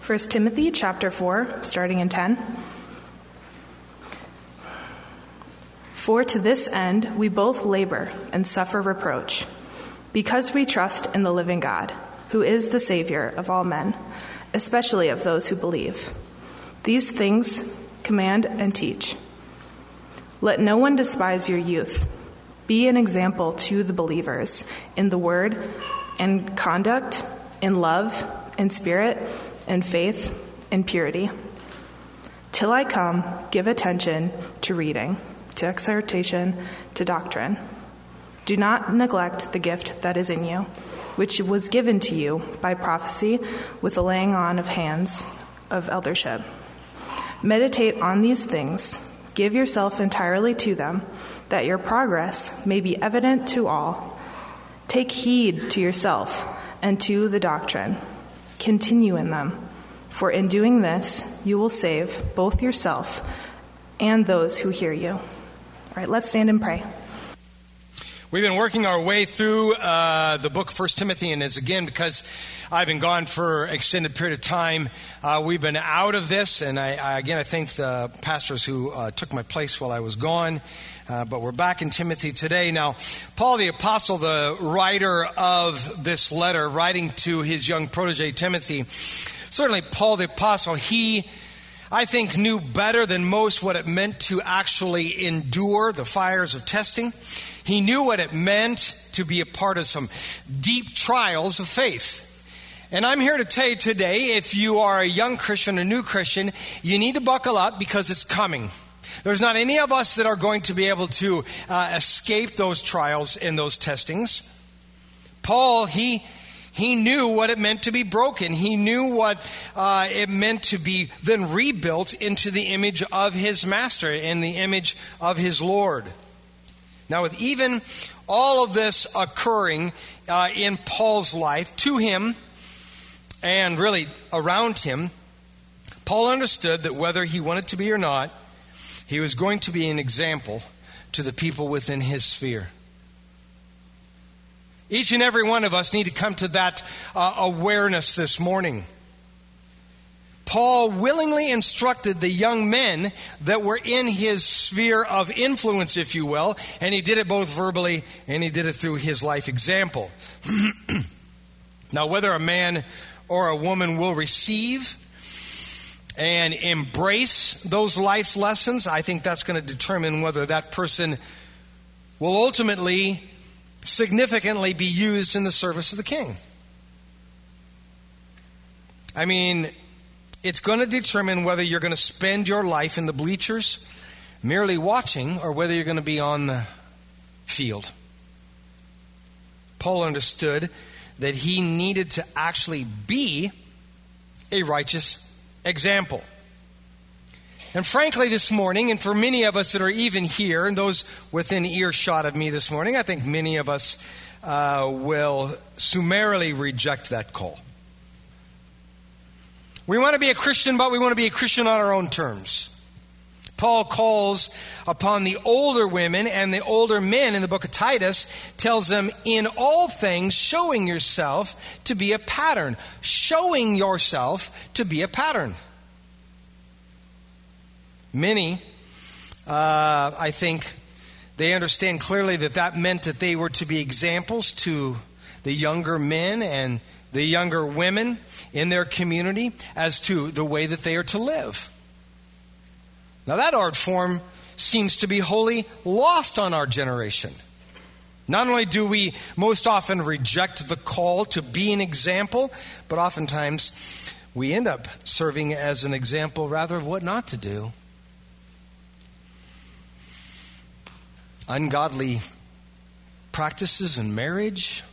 1 Timothy chapter 4, starting in 10. For to this end we both labor and suffer reproach, because we trust in the living God, who is the Savior of all men, especially of those who believe. These things command and teach. Let no one despise your youth. Be an example to the believers in the word and conduct, in love, in spirit, in faith, in purity. Till I come, give attention to reading, to exhortation, to doctrine. Do not neglect the gift that is in you, which was given to you by prophecy with the laying on of hands of eldership. Meditate on these things. Give yourself entirely to them, that your progress may be evident to all. Take heed to yourself and to the doctrine. Continue in them, for in doing this, you will save both yourself and those who hear you. All right, let's stand and pray. We've been working our way through the book of 1 Timothy, and because I've been gone for an extended period of time, we've been out of this, and I thank the pastors who took my place while I was gone, but we're back in Timothy today. Now, Paul the Apostle, the writer of this letter, writing to his young protege Timothy, certainly Paul the Apostle, I think, knew better than most what it meant to actually endure the fires of testing. He knew what it meant to be a part of some deep trials of faith. And I'm here to tell you today, if you are a young Christian, a new Christian, you need to buckle up because it's coming. There's not any of us that are going to be able to escape those trials and those testings. Paul, he knew what it meant to be broken. He knew what it meant to be then rebuilt into the image of his master, in the image of his Lord. Now, with even all of this occurring in Paul's life, to him and really around him, Paul understood that whether he wanted to be or not, he was going to be an example to the people within his sphere. Each and every one of us need to come to that awareness this morning. Paul willingly instructed the young men that were in his sphere of influence, if you will, and he did it both verbally and he did it through his life example. Now, whether a man or a woman will receive and embrace those life's lessons, I think that's going to determine whether that person will ultimately significantly be used in the service of the King. I mean, it's going to determine whether you're going to spend your life in the bleachers merely watching or whether you're going to be on the field. Paul understood that he needed to actually be a righteous example. And frankly, this morning, and for many of us that are even here, and those within earshot of me this morning, I think many of us will summarily reject that call. We want to be a Christian, but we want to be a Christian on our own terms. Paul calls upon the older women and the older men in the book of Titus, tells them, in all things, showing yourself to be a pattern. Showing yourself to be a pattern. Many, I think, they understand clearly that meant that they were to be examples to the younger men and the younger women in their community as to the way that they are to live. Now, that art form seems to be wholly lost on our generation. Not only do we most often reject the call to be an example, but oftentimes we end up serving as an example rather of what not to do. Ungodly practices in marriage,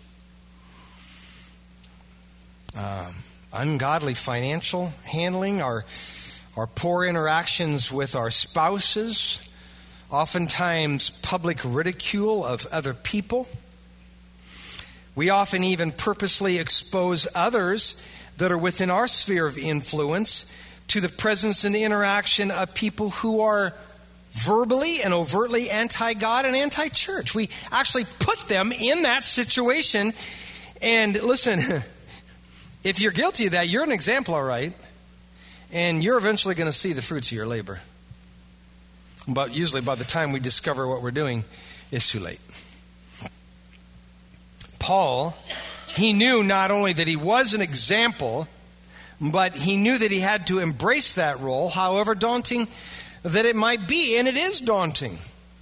ungodly financial handling, our poor interactions with our spouses, oftentimes public ridicule of other people. We often even purposely expose others that are within our sphere of influence to the presence and interaction of people who are verbally and overtly anti-God and anti-church. We actually put them in that situation. And listen, if you're guilty of that, you're an example, all right. and you're eventually going to see the fruits of your labor. But usually by the time we discover what we're doing, it's too late. Paul, he knew not only that he was an example, but he knew that he had to embrace that role, however daunting that it might be, and it is daunting.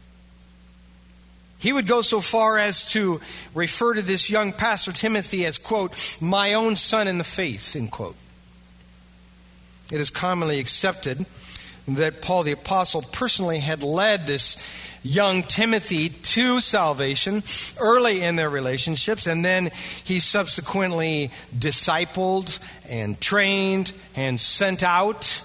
He would go so far as to refer to this young pastor Timothy as, quote, my own son in the faith, end quote. It is commonly accepted that Paul the Apostle personally had led this young Timothy to salvation early in their relationships, and then he subsequently discipled and trained and sent out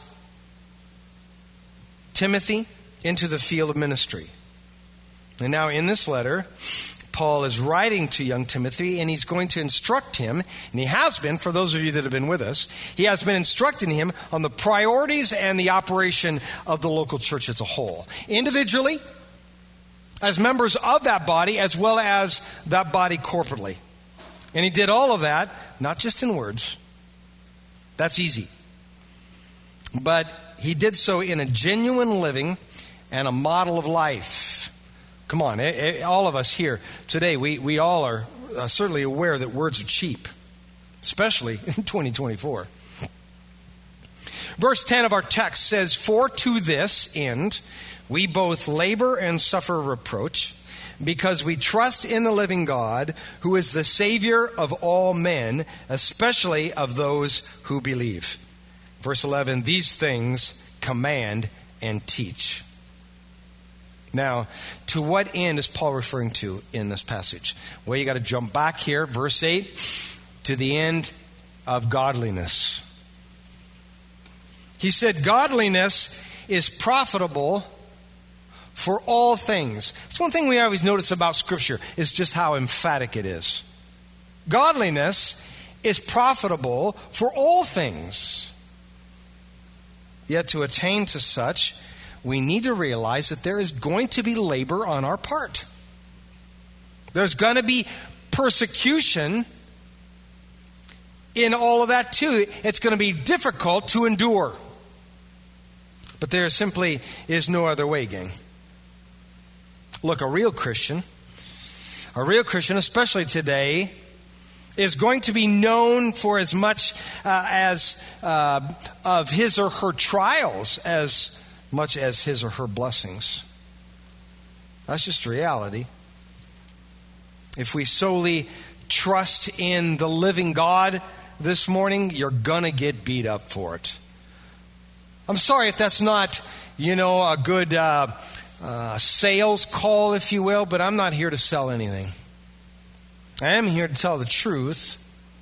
Timothy into the field of ministry. And now in this letter, Paul is writing to young Timothy, and he's going to instruct him, and he has been, for those of you that have been with us, he has been instructing him on the priorities and the operation of the local church as a whole. Individually, as members of that body, as well as that body corporately. And he did all of that, not just in words. That's easy. But he did so in a genuine living and a model of life. Come on, all of us here today, we all are certainly aware that words are cheap, especially in 2024. Verse 10 of our text says, for to this end we both labor and suffer reproach, because we trust in the living God, who is the Savior of all men, especially of those who believe. Verse 11, these things command and teach. Now, to what end is Paul referring to in this passage? Well, you got to jump back here, verse 8, to the end of godliness. He said, godliness is profitable for all things. It's one thing we always notice about Scripture is just how emphatic it is. Godliness is profitable for all things. Yet to attain to such, we need to realize that there is going to be labor on our part. There's going to be persecution in all of that too. It's going to be difficult to endure. But there simply is no other way, gang. Look, a real Christian, especially today, is going to be known for as much as of his or her trials as much as his or her blessings. That's just reality. If we solely trust in the living God this morning, you're going to get beat up for it. I'm sorry if that's not, a good sales call, if you will, but I'm not here to sell anything. I am here to tell the truth.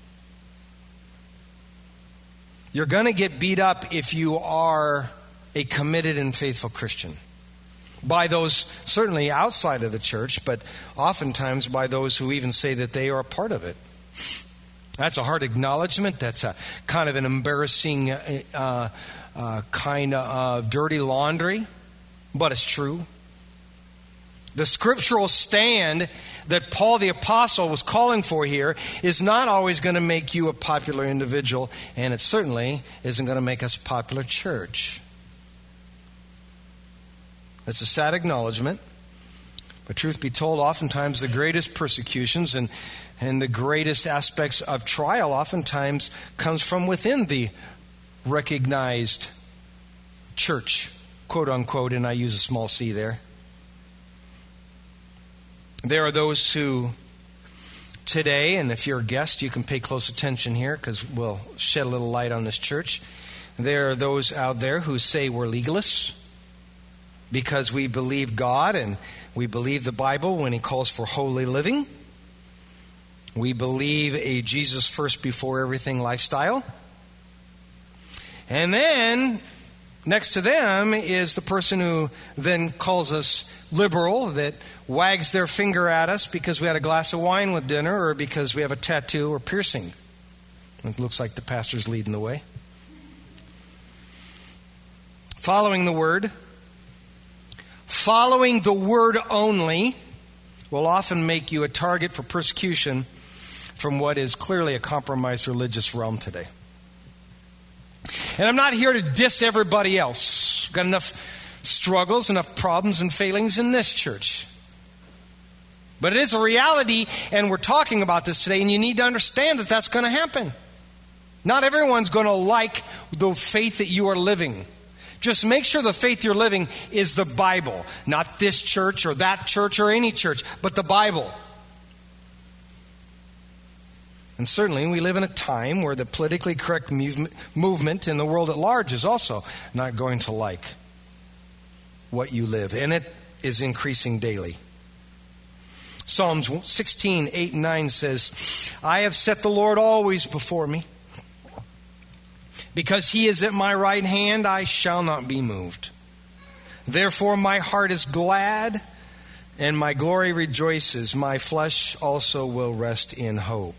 You're going to get beat up if you are a committed and faithful Christian. By those certainly outside of the church, but oftentimes by those who even say that they are a part of it. That's a hard acknowledgement. That's a kind of an embarrassing kind of dirty laundry, but it's true. The scriptural stand that Paul the Apostle was calling for here is not always going to make you a popular individual, and it certainly isn't going to make us a popular church. That's a sad acknowledgement. But truth be told, oftentimes the greatest persecutions and the greatest aspects of trial oftentimes comes from within the recognized church, quote unquote, and I use a small c there. There are those who today, and if you're a guest, you can pay close attention here because we'll shed a little light on this church. There are those out there who say we're legalists because we believe God and we believe the Bible when He calls for holy living. We believe a Jesus first before everything lifestyle. And then next to them is the person who then calls us liberal, that wags their finger at us because we had a glass of wine with dinner or because we have a tattoo or piercing. It looks like the pastor's leading the way. Following the word only will often make you a target for persecution from what is clearly a compromised religious realm today. And I'm not here to diss everybody else. I've got enough struggles, enough problems and failings in this church. But it is a reality, and we're talking about this today, and you need to understand that that's going to happen. Not everyone's going to like the faith that you are living. Just make sure the faith you're living is the Bible. Not this church or that church or any church, but the Bible. And certainly we live in a time where the politically correct movement in the world at large is also not going to like what you live. And it is increasing daily. Psalms 16, 8 and 9 says, I have set the Lord always before me. Because he is at my right hand, I shall not be moved. Therefore my heart is glad, and my glory rejoices. My flesh also will rest in hope.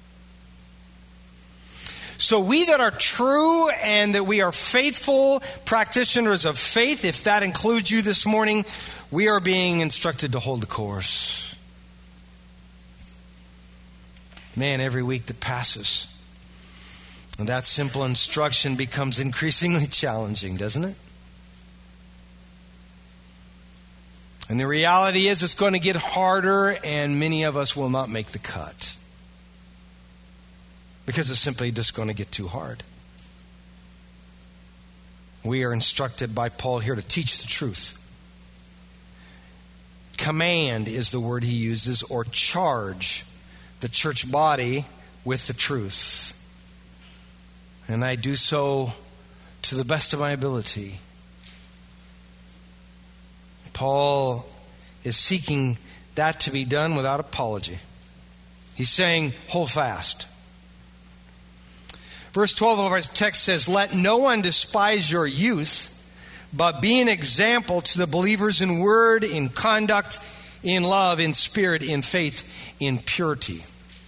So we that are true and that we are faithful practitioners of faith, if that includes you this morning, we are being instructed to hold the course. Man, every week that passes, and that simple instruction becomes increasingly challenging, doesn't it? And the reality is it's going to get harder, and many of us will not make the cut. Because it's simply just going to get too hard. We are instructed by Paul here to teach the truth. Command is the word he uses, or charge the church body with the truth. And I do so to the best of my ability. Paul is seeking that to be done without apology. He's saying, hold fast. Verse 12 of our text says, let no one despise your youth, but be an example to the believers in word, in conduct, in love, in spirit, in faith, in purity.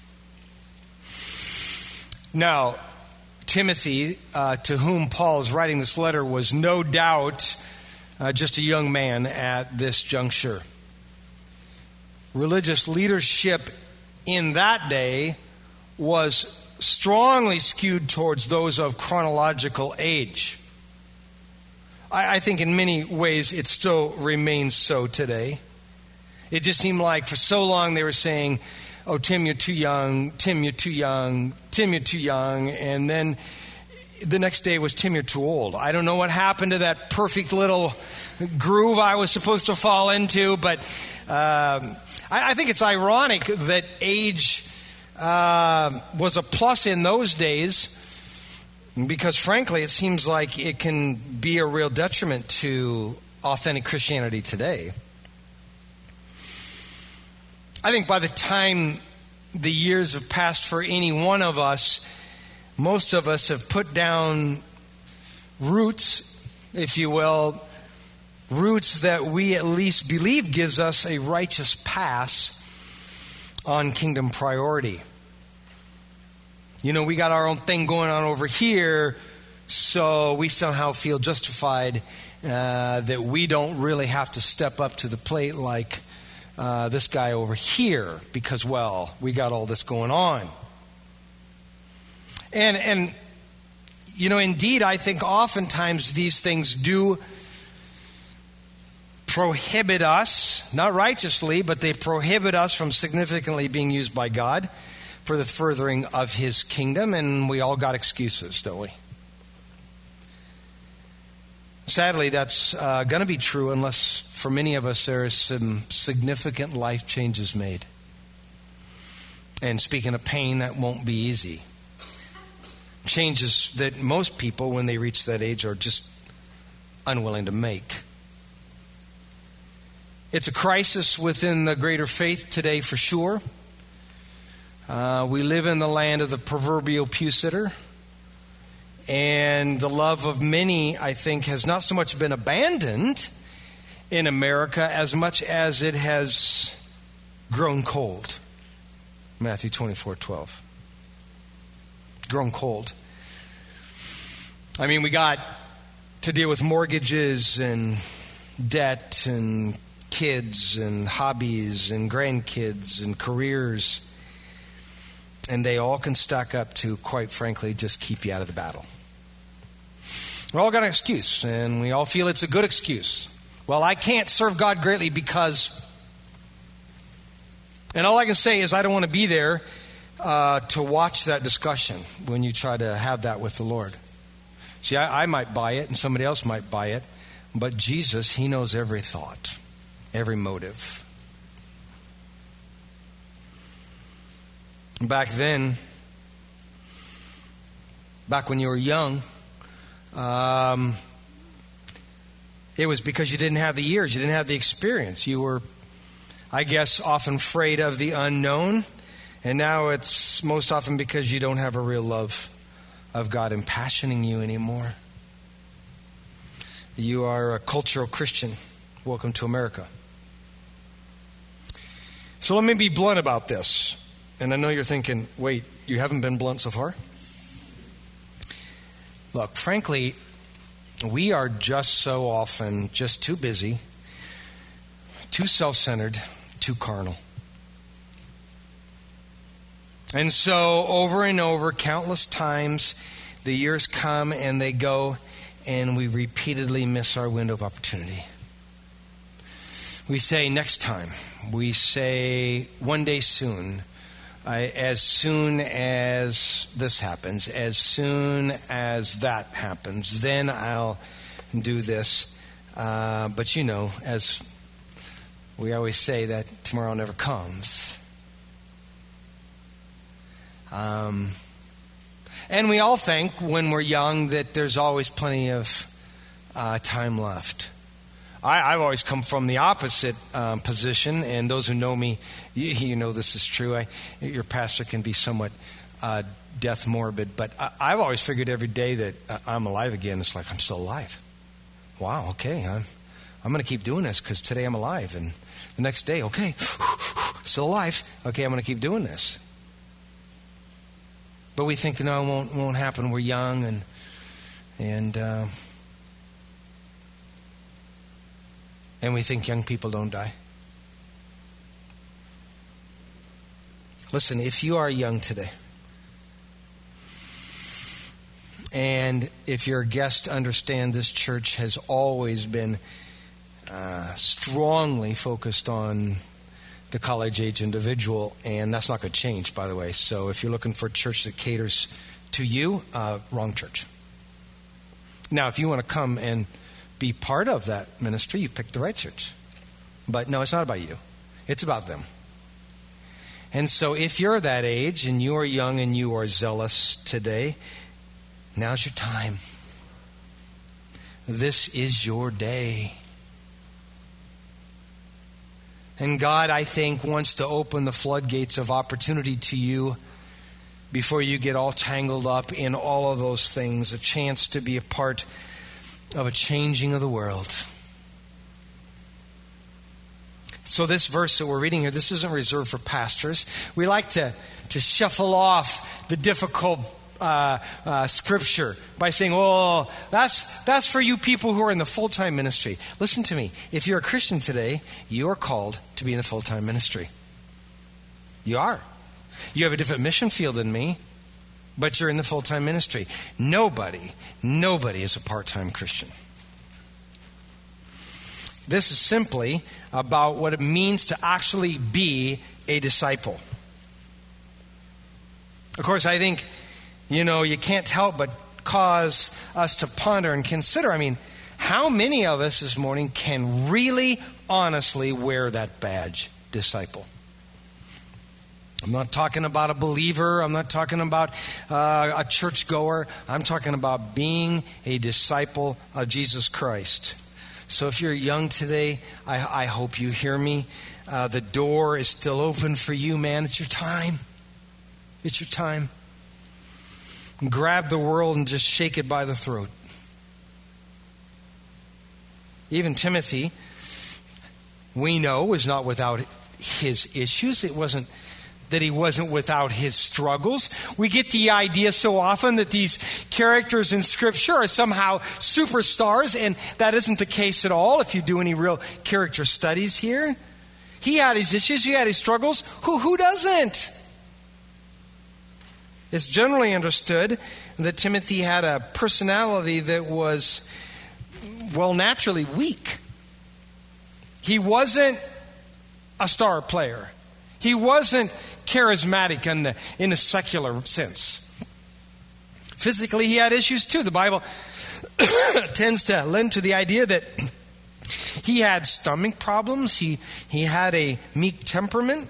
Now, Timothy, to whom Paul is writing this letter, was no doubt just a young man at this juncture. Religious leadership in that day was strongly skewed towards those of chronological age. I think in many ways it still remains so today. It just seemed like for so long they were saying, oh, Tim, you're too young. Tim, you're too young. Tim, you're too young. And then the next day was, Tim, you're too old. I don't know what happened to that perfect little groove I was supposed to fall into, but I think it's ironic that age was a plus in those days, because frankly it seems like it can be a real detriment to authentic Christianity today. I think by the time the years have passed for any one of us, most of us have put down roots, if you will, roots that we at least believe gives us a righteous pass on kingdom priority. You know, we got our own thing going on over here, so we somehow feel justified that we don't really have to step up to the plate like this guy over here because, well, we got all this going on. And you know, indeed, I think oftentimes these things do prohibit us, not righteously, but they prohibit us from significantly being used by God for the furthering of His kingdom, and we all got excuses, don't we? Sadly, that's going to be true unless, for many of us, there is some significant life changes made. And speaking of pain, that won't be easy. Changes that most people, when they reach that age, are just unwilling to make. It's a crisis within the greater faith today, for sure. We live in the land of the proverbial pew sitter. And the love of many, I think, has not so much been abandoned in America as much as it has grown cold. Matthew 24:12. Grown cold. I mean, we got to deal with mortgages and debt and kids and hobbies and grandkids and careers. And they all can stack up to, quite frankly, just keep you out of the battle. We all got an excuse, and we all feel it's a good excuse. Well, I can't serve God greatly because... And all I can say is I don't want to be there to watch that discussion when you try to have that with the Lord. See, I might buy it, and somebody else might buy it, but Jesus, he knows every thought, every motive. Back then, back when you were young, it was because you didn't have the years, you didn't have the experience. You were, I guess, often afraid of the unknown. And now it's most often because you don't have a real love of God impassioning you anymore. You are a cultural Christian. Welcome to America. So let me be blunt about this. And I know you're thinking, wait, you haven't been blunt so far? Look, frankly, we are just so often just too busy, too self-centered, too carnal. And so over and over, countless times, the years come and they go, and we repeatedly miss our window of opportunity. We say next time. We say one day soon. As soon as this happens, as soon as that happens, then I'll do this. But you know, as we always say, that tomorrow never comes. And we all think when we're young that there's always plenty of time left. I've always come from the opposite position, and those who know me, you know this is true. Your pastor can be somewhat death morbid, but I've always figured every day that I'm alive again. It's like I'm still alive. Wow, okay, I'm going to keep doing this because today I'm alive, and the next day, okay, still alive. Okay, I'm going to keep doing this. But we think, no, it won't happen. We're young, and we think young people don't die. Listen, if you are young today, and if you're a guest, understand this church has always been strongly focused on the college-age individual, and that's not going to change, by the way. So if you're looking for a church that caters to you, wrong church. Now, if you want to come and be part of that ministry, you picked the right church. But no, it's not about you. It's about them. And so if you're that age and you are young and you are zealous today, now's your time. This is your day. And God, I think, wants to open the floodgates of opportunity to you before you get all tangled up in all of those things, a chance to be a part of a changing of the world. So this verse that we're reading here, this isn't reserved for pastors. We like to shuffle off the difficult scripture by saying, "Oh, that's for you people who are in the full-time ministry." Listen to me. If you're a Christian today, you are called to be in the full-time ministry. You are. You have a different mission field than me, but you're in the full-time ministry. Nobody is a part-time Christian. This is simply about what it means to actually be a disciple. Of course, I think, you can't help but cause us to ponder and consider. I mean, how many of us this morning can really, honestly wear that badge, disciple? I'm not talking about a believer. I'm not talking about a churchgoer. I'm talking about being a disciple of Jesus Christ. So if you're young today, I hope you hear me. The door is still open for you, man. It's your time. It's your time. Grab the world and just shake it by the throat. Even Timothy, we know, was not without his issues. It wasn't that he wasn't without his struggles. We get the idea so often that these characters in Scripture are somehow superstars, and that isn't the case at all if you do any real character studies here. He had his issues, he had his struggles. Who doesn't? It's generally understood that Timothy had a personality that was, well, naturally weak. He wasn't a star player. He wasn't charismatic in a secular sense. Physically, he had issues too. The Bible tends to lend to the idea that he had stomach problems. He had a meek temperament.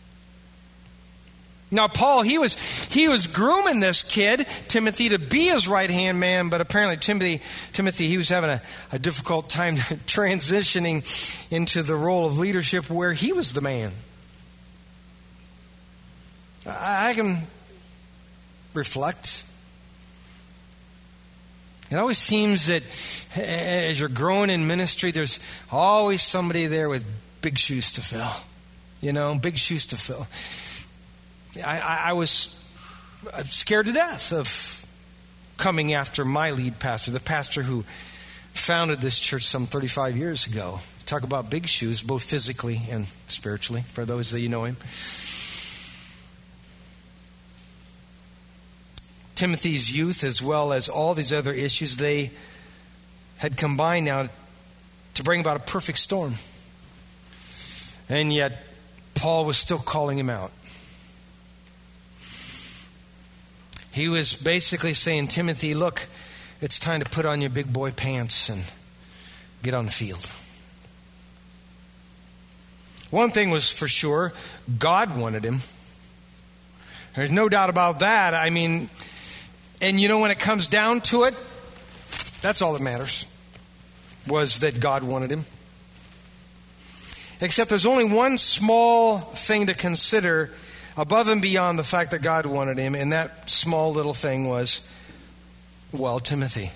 Now, Paul, he was grooming this kid, Timothy, to be his right-hand man, but apparently Timothy, he was having a difficult time transitioning into the role of leadership where he was the man. I can reflect. It always seems that as you're growing in ministry, there's always somebody there with big shoes to fill. Big shoes to fill. I was scared to death of coming after my lead pastor, the pastor who founded this church some 35 years ago. Talk about big shoes, both physically and spiritually, for those that you know him. Timothy's youth, as well as all these other issues, they had combined now to bring about a perfect storm. And yet, Paul was still calling him out. He was basically saying, Timothy, look, it's time to put on your big boy pants and get on the field. One thing was for sure, God wanted him. There's no doubt about that. I mean, and when it comes down to it, that's all that matters, was that God wanted him. Except there's only one small thing to consider above and beyond the fact that God wanted him, and that small little thing was, well, Timothy.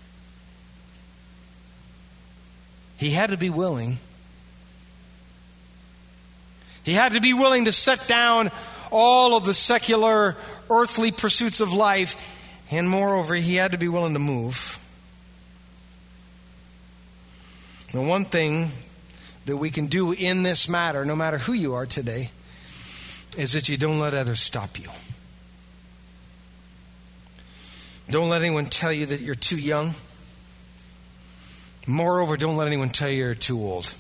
He had to be willing. He had to be willing to set down all of the secular, earthly pursuits of life, and moreover, he had to be willing to move. The one thing that we can do in this matter, no matter who you are today, is that you don't let others stop you. Don't let anyone tell you that you're too young. Moreover, don't let anyone tell you you're too old.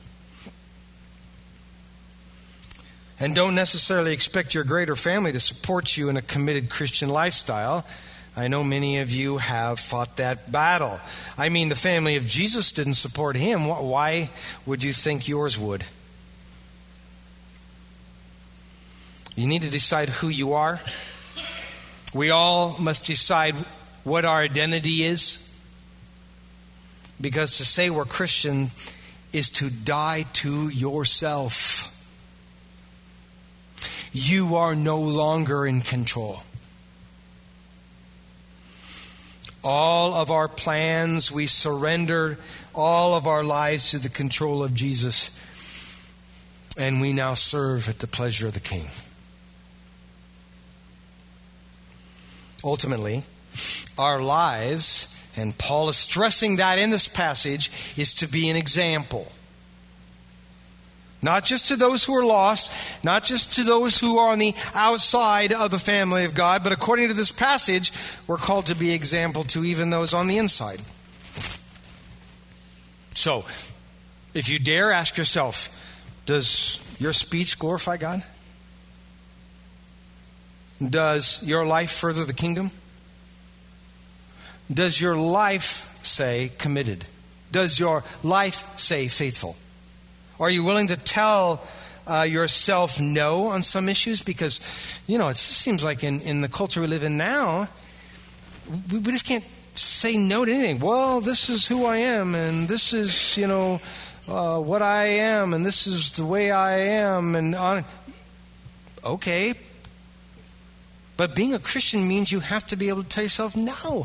And don't necessarily expect your greater family to support you in a committed Christian lifestyle. I know many of you have fought that battle. I mean, the family of Jesus didn't support him. Why would you think yours would? You need to decide who you are. We all must decide what our identity is. Because to say we're Christian is to die to yourself. You are no longer in control. All of our plans, we surrender all of our lives to the control of Jesus. And we now serve at the pleasure of the King. Ultimately, our lives, and Paul is stressing that in this passage, is to be an example. Not just to those who are lost, not just to those who are on the outside of the family of God, but according to this passage, we're called to be example to even those on the inside. So, if you dare, ask yourself, does your speech glorify God? Does your life further the kingdom? Does your life say committed? Does your life say faithful? Are you willing to tell yourself no on some issues? Because, it just seems like in the culture we live in now, we just can't say no to anything. Well, this is who I am, and this is, what I am, and this is the way I am, and on. Okay. But being a Christian means you have to be able to tell yourself no.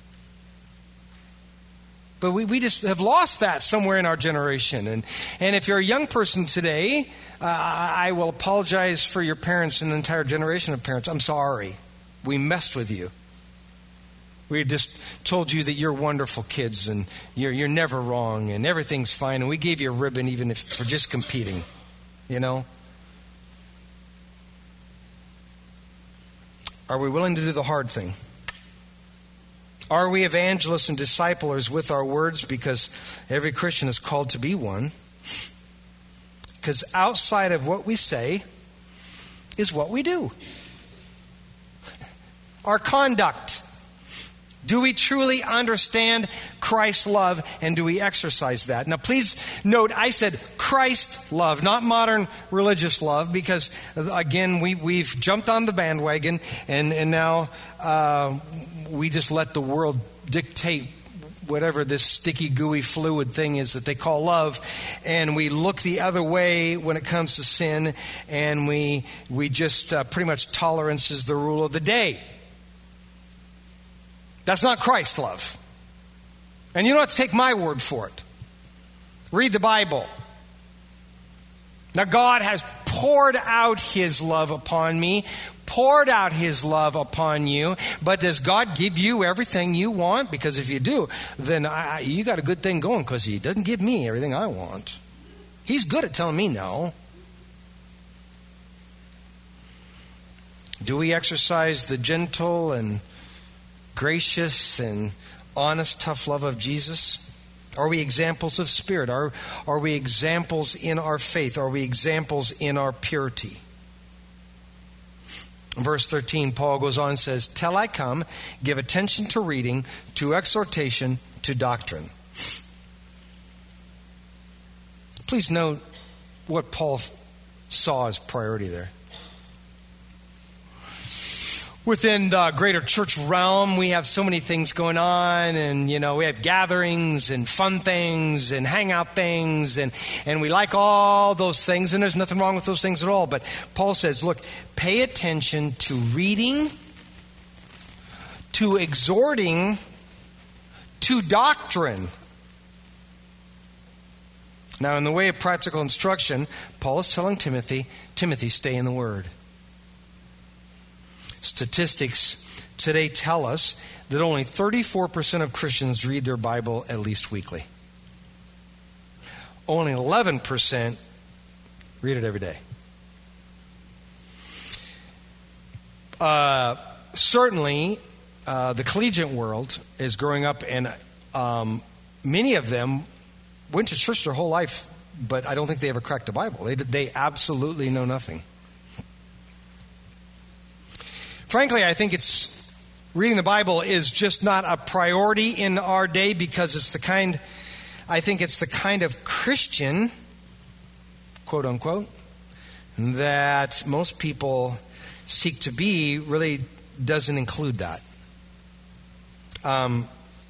But we just have lost that somewhere in our generation. And if you're a young person today, I will apologize for your parents and the entire generation of parents. I'm sorry. We messed with you. We just told you that you're wonderful kids and you're never wrong and everything's fine. And we gave you a ribbon even if for just competing, Are we willing to do the hard thing? Are we evangelists and disciplers with our words? Because every Christian is called to be one. Because outside of what we say is what we do. Our conduct. Do we truly understand Christ's love, and do we exercise that? Now please note, I said Christ love, not modern religious love, because again, we've jumped on the bandwagon, and now we just let the world dictate whatever this sticky, gooey fluid thing is that they call love, and we look the other way when it comes to sin, and we just pretty much tolerance is the rule of the day. That's not Christ's love. And you don't have to take my word for it. Read the Bible. Now God has poured out His love upon me, poured out His love upon you, but does God give you everything you want? Because if you do, then you got a good thing going, because He doesn't give me everything I want. He's good at telling me no. Do we exercise the gentle and gracious and honest, tough love of Jesus? Are we examples of spirit? Are we examples in our faith? Are we examples in our purity? In verse 13, Paul goes on and says, "Till I come, give attention to reading, to exhortation, to doctrine." Please note what Paul saw as priority there. Within the greater church realm, we have so many things going on, and we have gatherings and fun things and hangout things, and we like all those things, and there's nothing wrong with those things at all. But Paul says, look, pay attention to reading, to exhorting, to doctrine. Now, in the way of practical instruction, Paul is telling Timothy, stay in the Word. Statistics today tell us that only 34% of Christians read their Bible at least weekly. Only 11% read it every day. Certainly, the collegiate world is growing up, and many of them went to church their whole life, but I don't think they ever cracked the Bible. They absolutely know nothing. Frankly, I think reading the Bible is just not a priority in our day, because it's the kind of Christian, quote unquote, that most people seek to be really doesn't include that. The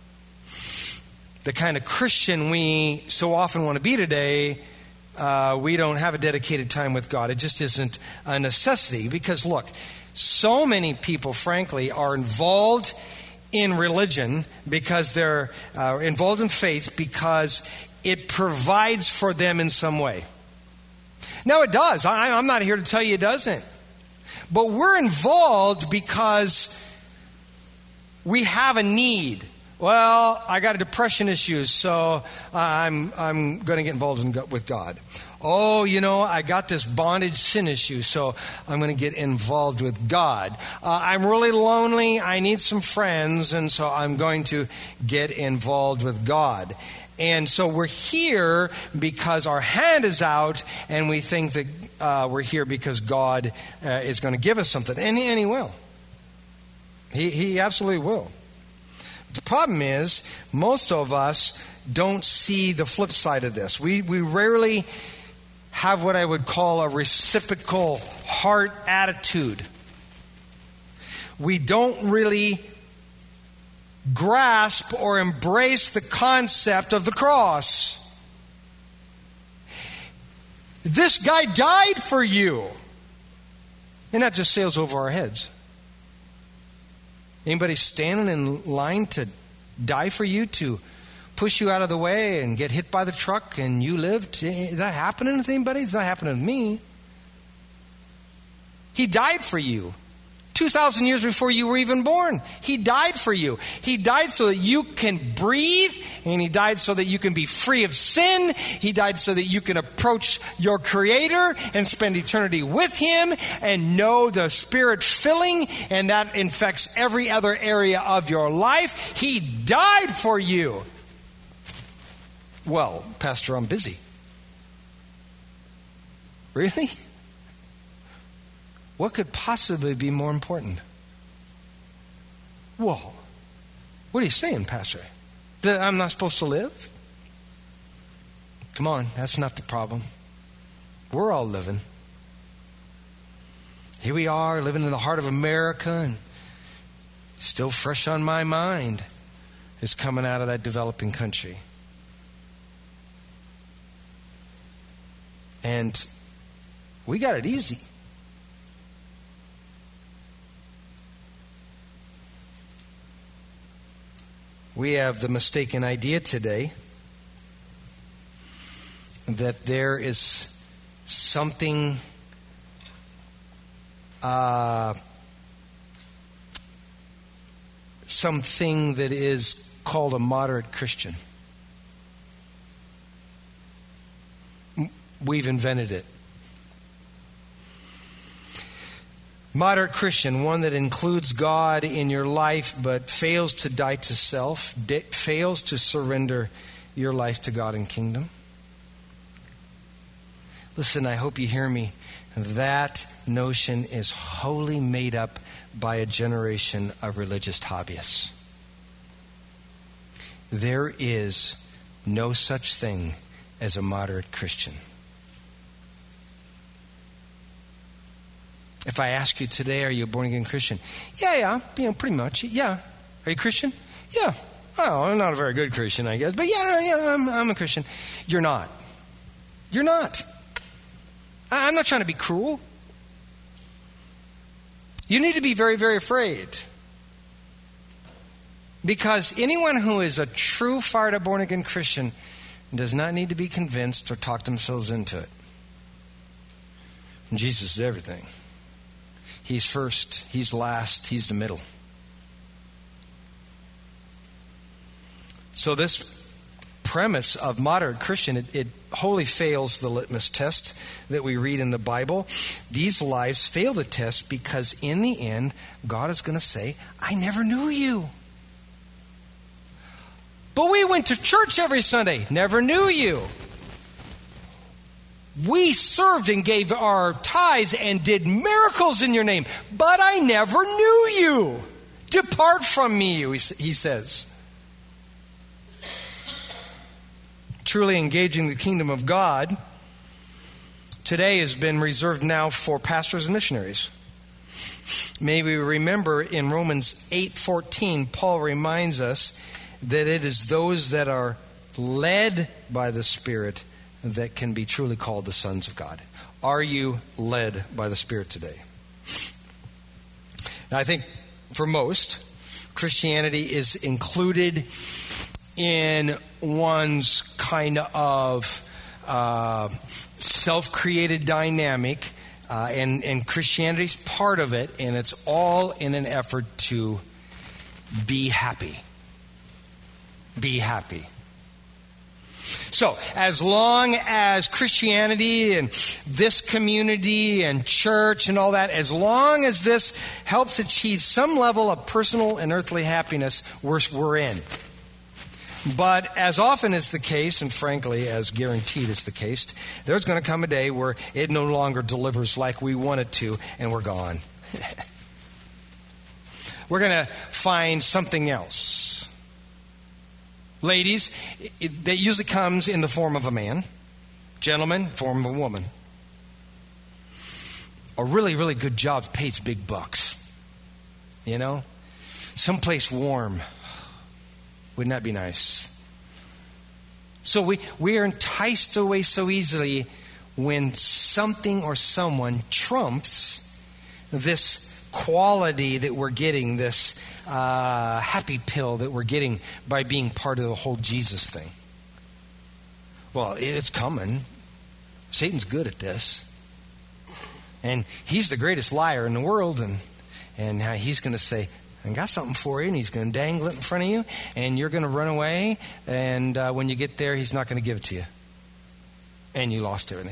kind of Christian we so often want to be today, we don't have a dedicated time with God. It just isn't a necessity, because look, so many people, frankly, are involved in religion because they're involved in faith because it provides for them in some way. Now, it does. I'm not here to tell you it doesn't. But we're involved because we have a need. Well, I got a depression issue, so I'm going to get involved with God. Oh, I got this bondage sin issue, so I'm going to get involved with God. I'm really lonely. I need some friends, and so I'm going to get involved with God. And so we're here because our hand is out, and we think that we're here because God is going to give us something. And He will. He absolutely will. The problem is, most of us don't see the flip side of this. We rarely have what I would call a reciprocal heart attitude. We don't really grasp or embrace the concept of the cross. This guy died for you. And that just sails over our heads. Anybody standing in line to die for you, to push you out of the way and get hit by the truck and you lived? Is that happening to anybody? It's not happening to me. He died for you 2,000 years before you were even born. He died for you. He died so that you can breathe, and He died so that you can be free of sin. He died so that you can approach your Creator and spend eternity with Him and know the Spirit filling, and that infects every other area of your life. He died for you. Well, Pastor, I'm busy. Really? What could possibly be more important? Whoa. What are you saying, Pastor? That I'm not supposed to live? Come on, that's not the problem. We're all living. Here we are, living in the heart of America, and still fresh on my mind is coming out of that developing country. And we got it easy. We have the mistaken idea today that there is something something that is called a moderate Christian. We've invented it. Moderate Christian, one that includes God in your life but fails to die to self, fails to surrender your life to God and kingdom. Listen, I hope you hear me. That notion is wholly made up by a generation of religious hobbyists. There is no such thing as a moderate Christian. If I ask you today, are you a born-again Christian? Yeah, pretty much. Yeah. Are you Christian? Yeah. Oh, I'm not a very good Christian, I guess. But yeah, I'm a Christian. You're not. You're not. I'm not trying to be cruel. You need to be very, very afraid. Because anyone who is a true fired-up born-again Christian does not need to be convinced or talk themselves into it. And Jesus is everything. He's first, He's last, He's the middle. So this premise of moderate Christian, it wholly fails the litmus test that we read in the Bible. These lives fail the test because in the end, God is going to say, I never knew you. But we went to church every Sunday. Never knew you. We served and gave our tithes and did miracles in your name. But I never knew you. Depart from me, he says. Truly engaging the kingdom of God today has been reserved now for pastors and missionaries. May we remember in Romans 8:14, Paul reminds us that it is those that are led by the Spirit that can be truly called the sons of God. Are you led by the Spirit today? Now, I think for most, Christianity is included in one's kind of self-created dynamic, and Christianity's part of it, and it's all in an effort to be happy. Be happy. So, as long as Christianity and this community and church and all that, as long as this helps achieve some level of personal and earthly happiness, we're in. But as often is the case, and frankly, as guaranteed is the case, there's going to come a day where it no longer delivers like we want it to, and we're gone. We're going to find something else. Ladies, that usually comes in the form of a man. Gentlemen, form of a woman. A really, really good job pays big bucks. You know? Someplace warm. Wouldn't that be nice? So we are enticed away so easily when something or someone trumps this quality that we're getting, this happy pill that we're getting by being part of the whole Jesus thing. Well, it's coming. Satan's good at this. And he's the greatest liar in the world, And he's going to say, I got something for you, and he's going to dangle it in front of you, and you're going to run away, and when you get there, he's not going to give it to you. And you lost everything.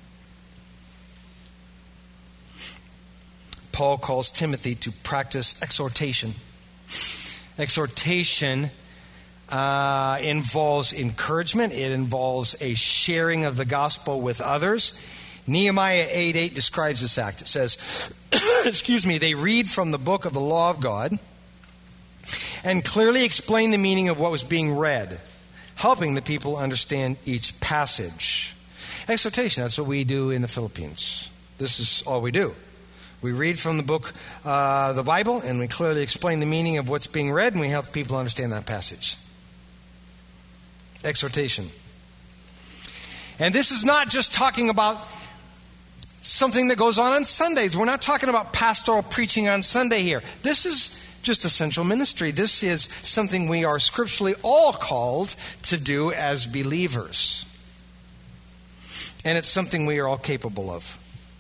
Paul calls Timothy to practice exhortation. Exhortation involves encouragement. It involves a sharing of the gospel with others. Nehemiah 8:8 describes this act. It says, they read from the book of the law of God and clearly explain the meaning of what was being read, helping the people understand each passage. Exhortation, that's what we do in the Philippines. This is all we do. We read from the book, the Bible, and we clearly explain the meaning of what's being read, and we help people understand that passage. Exhortation. And this is not just talking about something that goes on Sundays. We're not talking about pastoral preaching on Sunday here. This is just essential ministry. This is something we are scripturally all called to do as believers. And it's something we are all capable of.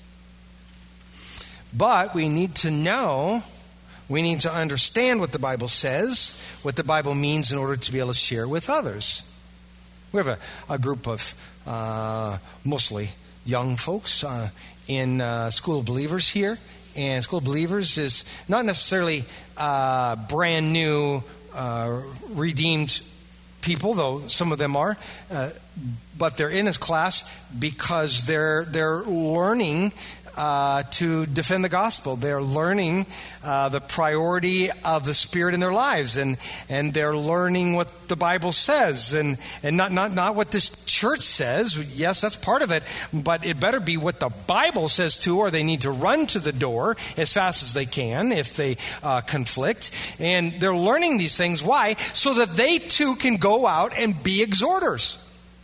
But we need to know, we need to understand what the Bible says, what the Bible means in order to be able to share with others. We have a group of mostly young folks in School of Believers here. And School of Believers is not necessarily brand new, redeemed people, though some of them are. But they're in this class because they're learning to defend the gospel. They're learning the priority of the Spirit in their lives, and they're learning what the Bible says, and not what this church says. Yes, that's part of it, but it better be what the Bible says too, or they need to run to the door as fast as they can if they conflict. And they're learning these things. Why? So that they too can go out and be exhorters.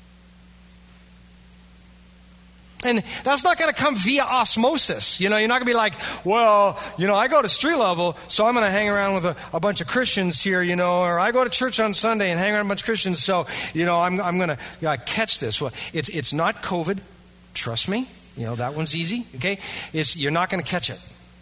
And that's not going to come via osmosis. You're not going to be like, well, I go to street level, so I'm going to hang around with a bunch of Christians here, or I go to church on Sunday and hang around with a bunch of Christians, so, I'm going to catch this. Well, it's not COVID. Trust me. That one's easy, okay? You're not going to catch it.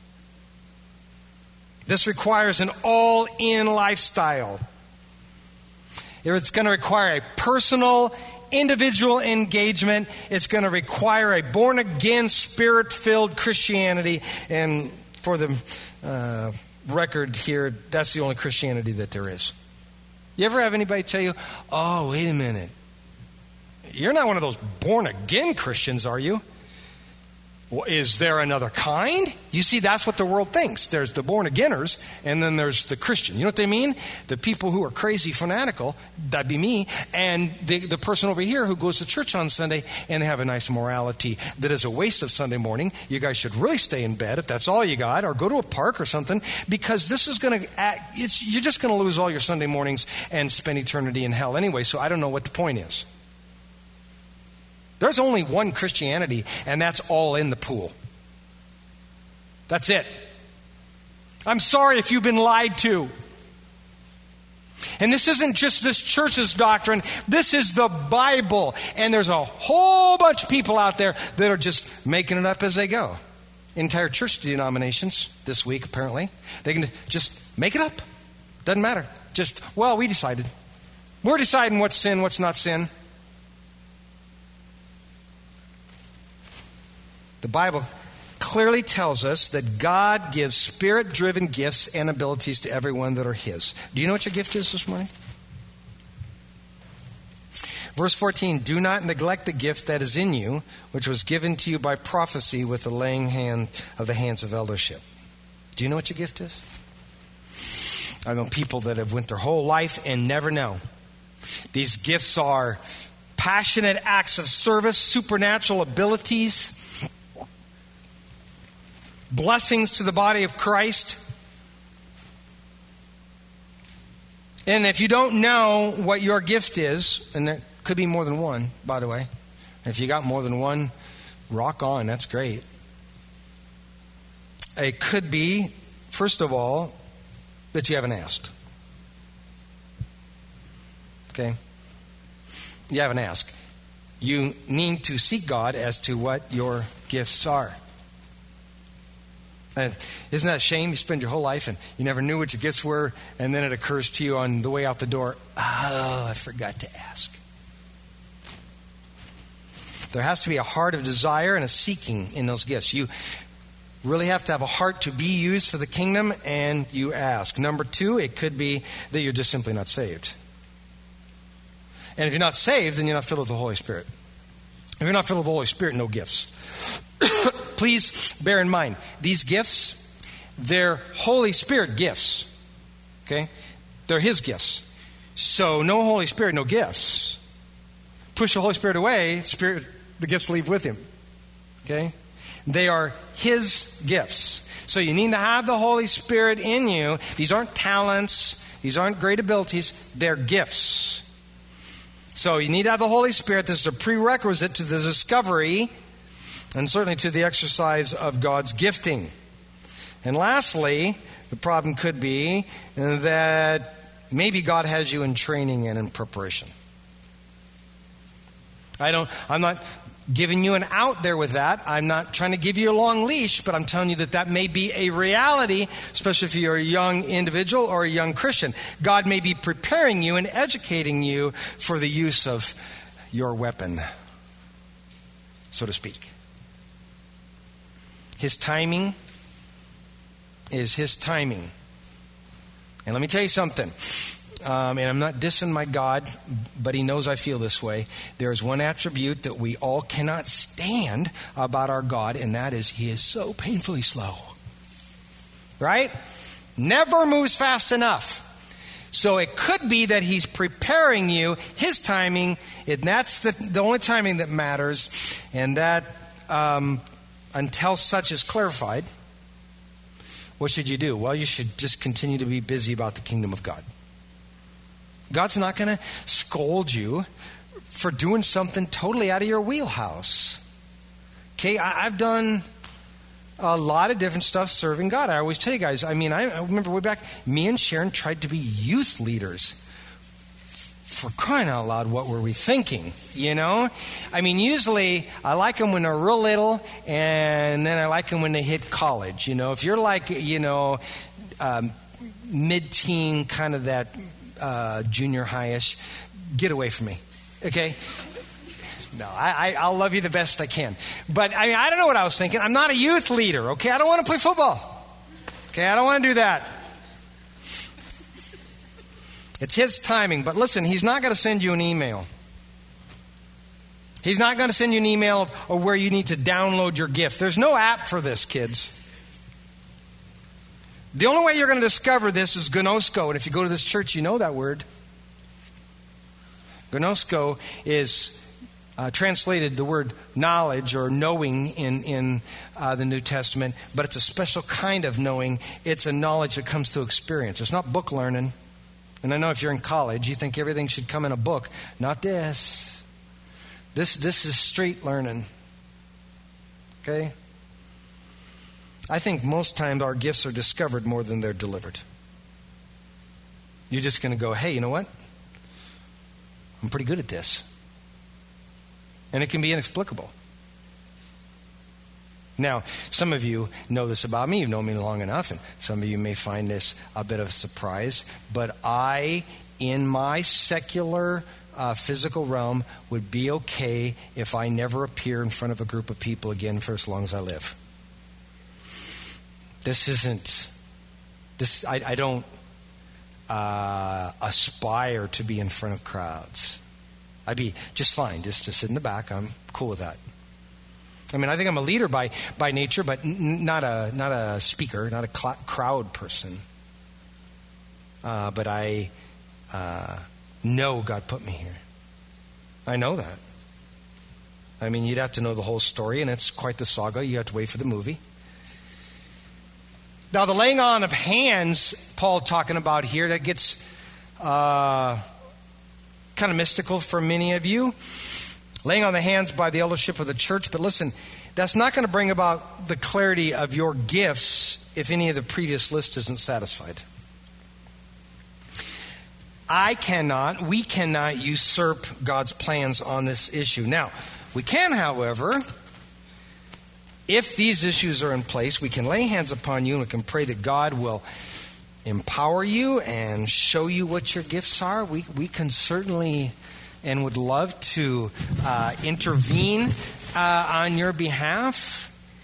This requires an all-in lifestyle. It's going to require a personal, individual engagement. It's going to require a born-again, spirit-filled Christianity. And for the record here, that's the only Christianity that there is. You ever have anybody tell you, oh, wait a minute, you're not one of those born-again Christians, are you? Well, is there another kind? You see, that's what the world thinks. There's the born-againers, and then there's the Christian. You know what they mean? The people who are crazy fanatical, that'd be me, and the person over here who goes to church on Sunday and they have a nice morality that is a waste of Sunday morning. You guys should really stay in bed if that's all you got, or go to a park or something, because this is going to you're just going to lose all your Sunday mornings and spend eternity in hell anyway, so I don't know what the point is. There's only one Christianity, and that's all in the pool. That's it. I'm sorry if you've been lied to. And this isn't just this church's doctrine. This is the Bible. And there's a whole bunch of people out there that are just making it up as they go. Entire church denominations this week, apparently. They can just make it up. Doesn't matter. We decided. We're deciding what's sin, what's not sin. The Bible clearly tells us that God gives spirit-driven gifts and abilities to everyone that are His. Do you know what your gift is this morning? Verse 14, do not neglect the gift that is in you, which was given to you by prophecy with the laying hand of the hands of eldership. Do you know what your gift is? I know people that have went their whole life and never know. These gifts are passionate acts of service, supernatural abilities, blessings to the body of Christ. And if you don't know what your gift is, and there could be more than one, by the way. If you got more than one, rock on, that's great. It could be, first of all, that you haven't asked. Okay? You haven't asked. You need to seek God as to what your gifts are. And isn't that a shame? You spend your whole life and you never knew what your gifts were, and then it occurs to you on the way out the door, oh, I forgot to ask. There has to be a heart of desire and a seeking in those gifts. You really have to have a heart to be used for the kingdom, and you ask. Number 2, it could be that you're just simply not saved. And if you're not saved, then you're not filled with the Holy Spirit. If you're not filled with the Holy Spirit, no gifts. Please bear in mind, these gifts, they're Holy Spirit gifts. Okay? They're His gifts. So no Holy Spirit, no gifts. Push the Holy Spirit away, the gifts leave with Him. Okay? They are His gifts. So you need to have the Holy Spirit in you. These aren't talents. These aren't great abilities. They're gifts. So you need to have the Holy Spirit. This is a prerequisite to the discovery and certainly to the exercise of God's gifting. And lastly, the problem could be that maybe God has you in training and in preparation. I'm not giving you an out there with that. I'm not trying to give you a long leash, but I'm telling you that may be a reality, especially if you're a young individual or a young Christian. God may be preparing you and educating you for the use of your weapon, so to speak. His timing is His timing. And let me tell you something. And I'm not dissing my God, but He knows I feel this way. There is one attribute that we all cannot stand about our God, and that is He is so painfully slow. Right? Never moves fast enough. So it could be that He's preparing you, His timing, and that's the only timing that matters, and that until such is clarified, what should you do? Well, you should just continue to be busy about the kingdom of God. God's not going to scold you for doing something totally out of your wheelhouse. Okay, I've done a lot of different stuff serving God. I always tell you guys, I remember way back, me and Sharon tried to be youth leaders. For crying out loud, what were we thinking? You know? Usually I like them when they're real little, and then I like them when they hit college. You know, if you're like, mid-teen, kind of that junior high-ish, get away from me. Okay? No, I'll love you the best I can. But I don't know what I was thinking. I'm not a youth leader, okay? I don't want to play football. Okay, I don't want to do that. It's His timing. But listen, He's not going to send you an email. He's not going to send you an email of where you need to download your gift. There's no app for this, kids. The only way you're going to discover this is gnosko. And if you go to this church, you know that word. Gnosko is translated the word knowledge or knowing in the New Testament, but it's a special kind of knowing. It's a knowledge that comes through experience. It's not book learning. And I know if you're in college, you think everything should come in a book. Not this. This is straight learning. Okay? I think most times our gifts are discovered more than they're delivered. You're just going to go, hey, you know what? I'm pretty good at this. And it can be inexplicable. Now, some of you know this about me. You've known me long enough, and some of you may find this a bit of a surprise. But I, in my secular physical realm, would be okay if I never appear in front of a group of people again for as long as I live. I don't aspire to be in front of crowds. I'd be just fine just to sit in the back. I'm cool with that. I think I'm a leader by nature, but not a speaker, not a crowd person. But I know God put me here. I know that. You'd have to know the whole story, and it's quite the saga. You have to wait for the movie. Now, the laying on of hands, Paul talking about here, that gets kind of mystical for many of you. Laying on the hands by the eldership of the church. But listen, that's not going to bring about the clarity of your gifts if any of the previous list isn't satisfied. We cannot usurp God's plans on this issue. Now, we can, however, if these issues are in place, we can lay hands upon you and we can pray that God will empower you and show you what your gifts are. We can certainly and would love to intervene on your behalf.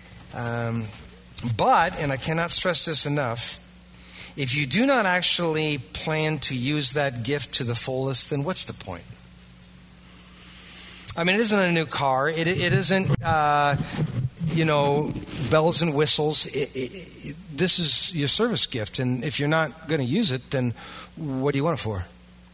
But, and I cannot stress this enough, if you do not actually plan to use that gift to the fullest, then what's the point? I mean, it isn't a new car. It isn't, bells and whistles. This is your service gift. And if you're not going to use it, then what do you want it for?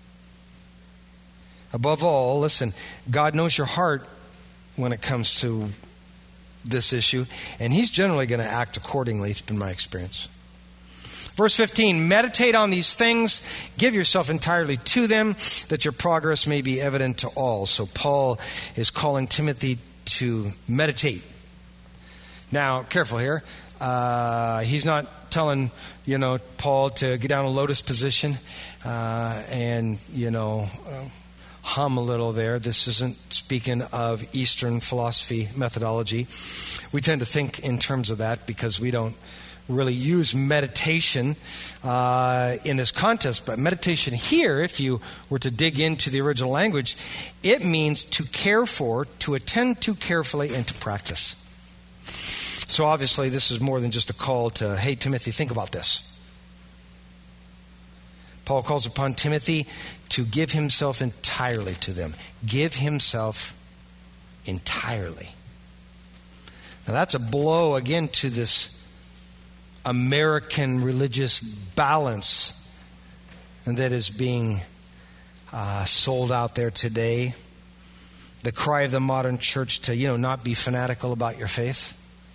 Above all, listen, God knows your heart when it comes to this issue, and He's generally going to act accordingly. It's been my experience. Verse 15, meditate on these things, give yourself entirely to them, that your progress may be evident to all. So Paul is calling Timothy to meditate. Now, careful here. He's not telling, Paul to get down a lotus position and hum a little there. This isn't speaking of Eastern philosophy methodology. We tend to think in terms of that because we don't really use meditation in this context. But meditation here, if you were to dig into the original language, it means to care for, to attend to carefully, and to practice. So obviously this is more than just a call to, hey, Timothy, think about this. Paul calls upon Timothy to give himself entirely to them. Give himself entirely. Now that's a blow again to this American religious balance that is being sold out there today. The cry of the modern church to, not be fanatical about your faith.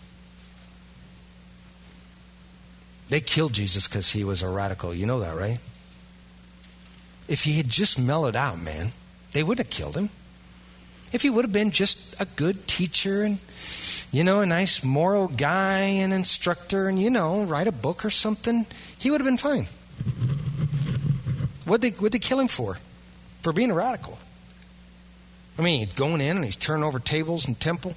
They killed Jesus because he was a radical. You know that, right? If he had just mellowed out, man, they would have killed him. If he would have been just a good teacher and, a nice moral guy and instructor and, write a book or something, he would have been fine. What'd they kill him for? For being a radical. I mean, he's going in and he's turning over tables in temple,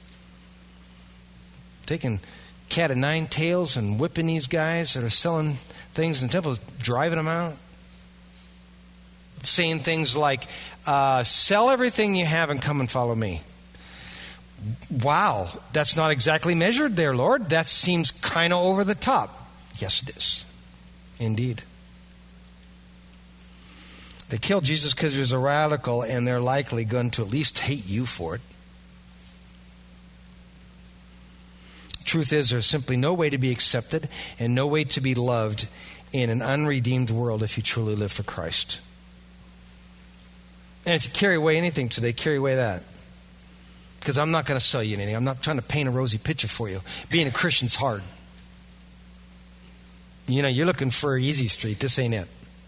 taking cat of nine tails and whipping these guys that are selling things in the temple, driving them out. Saying things like, sell everything you have and come and follow me. Wow, that's not exactly measured there, Lord. That seems kind of over the top. Yes, it is. Indeed. They killed Jesus because he was a radical, and they're likely going to at least hate you for it. Truth is, there's simply no way to be accepted and no way to be loved in an unredeemed world if you truly live for Christ. And if you carry away anything today, carry away that. Because I'm not going to sell you anything. I'm not trying to paint a rosy picture for you. Being a Christian's hard. You're looking for an easy street. This ain't it.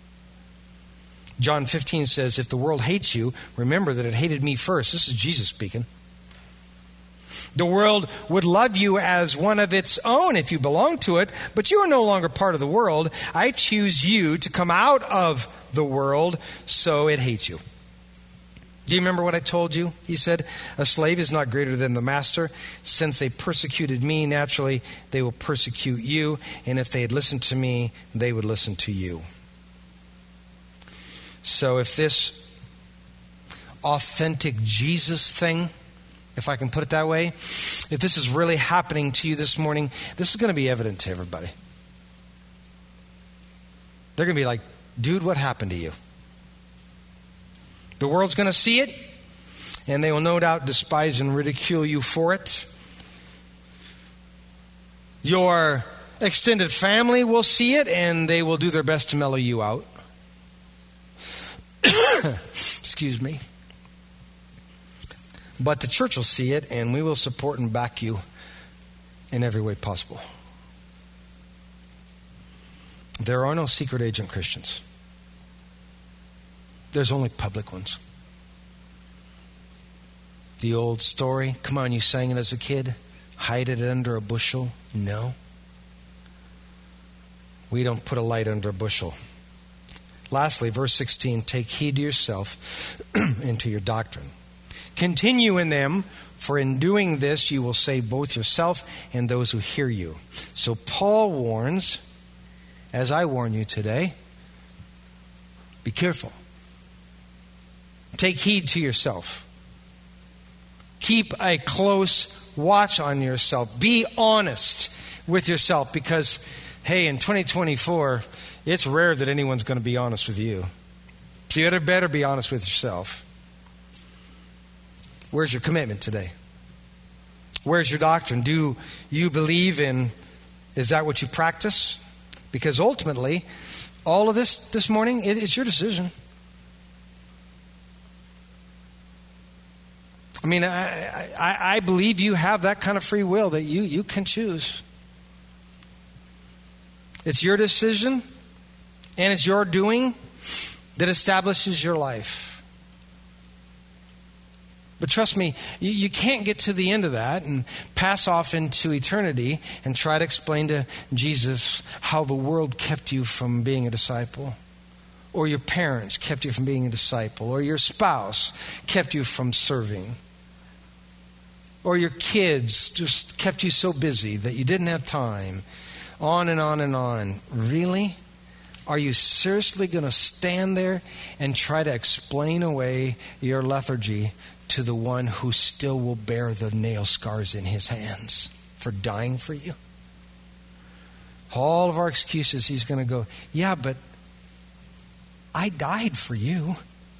John 15 says, if the world hates you, remember that it hated me first. This is Jesus speaking. The world would love you as one of its own if you belong to it, but you are no longer part of the world. I choose you to come out of the world, so it hates you. Do you remember what I told you? He said, a slave is not greater than the master. Since they persecuted me, naturally, they will persecute you. And if they had listened to me, they would listen to you. So if this authentic Jesus thing, if I can put it that way, if this is really happening to you this morning, this is going to be evident to everybody. They're going to be like, dude, what happened to you? The world's going to see it, and they will no doubt despise and ridicule you for it. Your extended family will see it, and they will do their best to mellow you out. Excuse me. But the church will see it, and we will support and back you in every way possible. There are no secret agent Christians. There's only public ones. The old story, come on, you sang it as a kid, hide it under a bushel. No. We don't put a light under a bushel. Lastly, verse 16, take heed to yourself and to your doctrine. Continue in them, for in doing this you will save both yourself and those who hear you. So Paul warns, as I warn you today, be careful. Take heed to yourself. Keep a close watch on yourself. Be honest with yourself because, hey, in 2024, it's rare that anyone's going to be honest with you. So you better be honest with yourself. Where's your commitment today? Where's your doctrine? Do you believe in, is that what you practice? Because ultimately, all of this morning, it's your decision. I mean, I believe you have that kind of free will that you can choose. It's your decision and it's your doing that establishes your life. But trust me, you can't get to the end of that and pass off into eternity and try to explain to Jesus how the world kept you from being a disciple, or your parents kept you from being a disciple, or your spouse kept you from serving, or your kids just kept you so busy that you didn't have time. On and on and on. Really? Are you seriously going to stand there and try to explain away your lethargy to the one who still will bear the nail scars in his hands for dying for you? All of our excuses, he's going to go, yeah, but I died for you.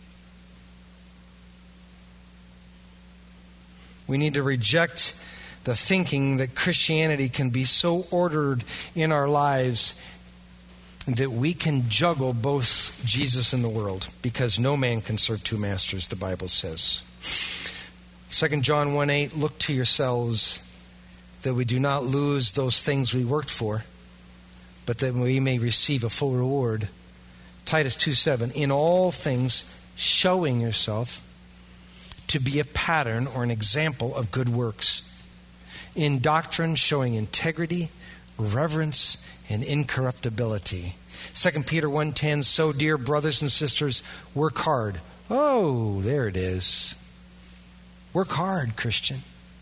We need to reject the thinking that Christianity can be so ordered in our lives that we can juggle both Jesus and the world, because no man can serve two masters, the Bible says. 2 John 1:8, look to yourselves that we do not lose those things we worked for, but that we may receive a full reward. Titus 2:7, in all things showing yourself to be a pattern or an example of good works. In doctrine showing integrity, reverence, and incorruptibility. 2 Peter 1:10, so dear brothers and sisters, work hard. Oh, there it is. Work hard, Christian,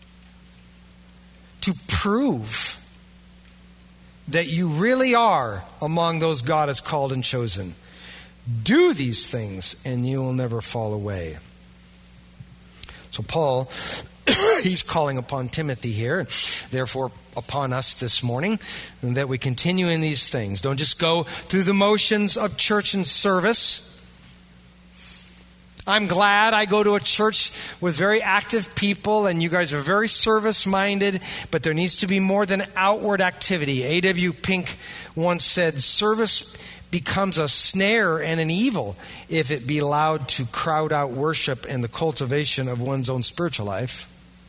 to prove that you really are among those God has called and chosen. Do these things and you will never fall away. So Paul, he's calling upon Timothy here, therefore upon us this morning, that we continue in these things. Don't just go through the motions of church and service. I'm glad I go to a church with very active people and you guys are very service-minded, but there needs to be more than outward activity. A.W. Pink once said, service becomes a snare and an evil if it be allowed to crowd out worship and the cultivation of one's own spiritual life.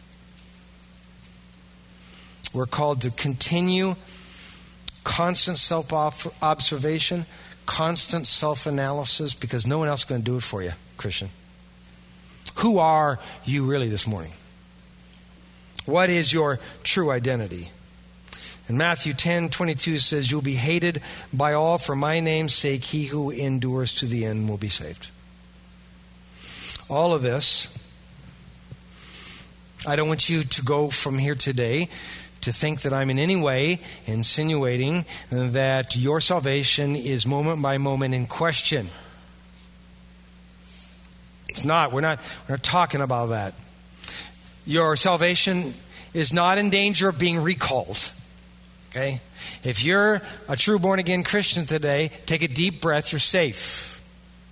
We're called to continue constant self-observation, constant self-analysis, because no one else is going to do it for you, Christian. Who are you really this morning? What is your true identity? And Matthew 10:22 says, you'll be hated by all for my name's sake. He who endures to the end will be saved. All of this, I don't want you to go from here today to think that I'm in any way insinuating that your salvation is moment by moment in question. It's not. We're not talking about that. Your salvation is not in danger of being recalled. Okay? If you're a true born-again Christian today, take a deep breath, you're safe.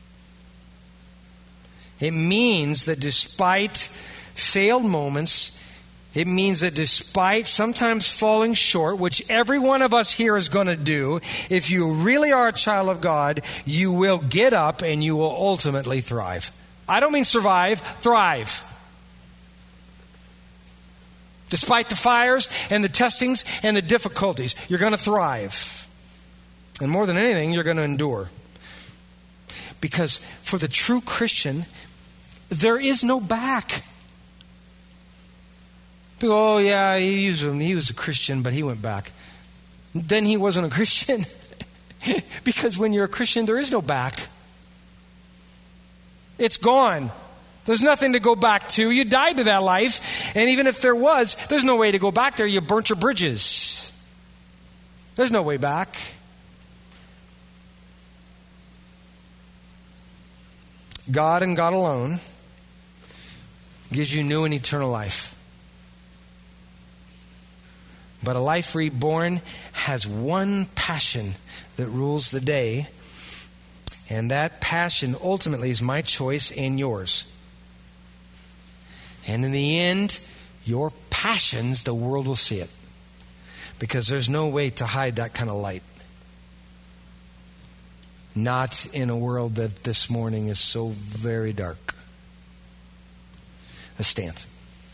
It means that despite failed moments, it means that despite sometimes falling short, which every one of us here is going to do, if you really are a child of God, you will get up and you will ultimately thrive. I don't mean survive, thrive. Despite the fires and the testings and the difficulties, you're going to thrive. And more than anything, you're going to endure. Because for the true Christian, there is no back. People, oh yeah, he was a Christian, but he went back. Then he wasn't a Christian. Because when you're a Christian, there is no back. It's gone. There's nothing to go back to. You died to that life. And even if there was, there's no way to go back there. You burnt your bridges. There's no way back. God and God alone gives you new and eternal life. But a life reborn has one passion that rules the day. And that passion ultimately is my choice and yours. And in the end, your passions, the world will see it. Because there's no way to hide that kind of light. Not in a world that this morning is so very dark. Let's stand.